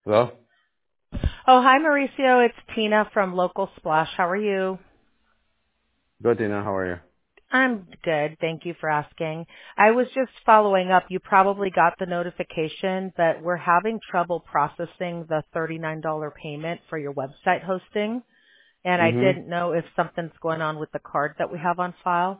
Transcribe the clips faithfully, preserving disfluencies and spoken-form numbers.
Hello? Oh, hi, Mauricio. It's Tina from Local Splash. How are you? Good, Tina. How are you? I'm good. Thank you for asking. I was just following up. You probably got the notification that we're having trouble processing the thirty-nine dollars payment for your website hosting, and I Mm-hmm. didn't know if something's going on with the card that we have on file.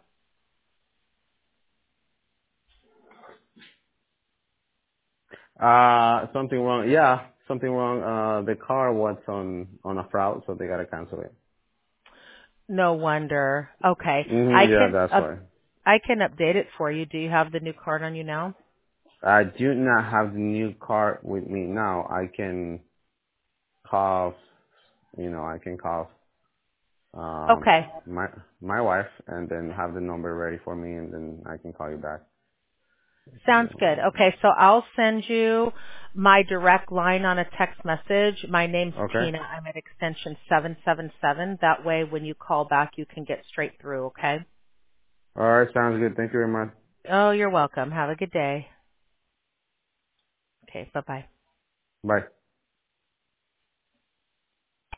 Uh, something wrong. Yeah, something wrong. Uh, the car was on, on a fraud, so they gotta cancel it. No wonder. Okay. I Mm-hmm. Yeah, can that's uh, why. I can update it for you. Do you have the new card on you now? I do not have the new car with me now. I can call, you know, I can call, um, Okay. my, my wife and then have the number ready for me and then I can call you back. Sounds good. Okay, so I'll send you my direct line on a text message. My name's Okay? Tina. I'm at extension seven seven seven. That way when you call back, you can get straight through, okay? Alright, sounds good. Thank you very much. Oh, you're welcome. Have a good day. Okay, bye-bye. Bye.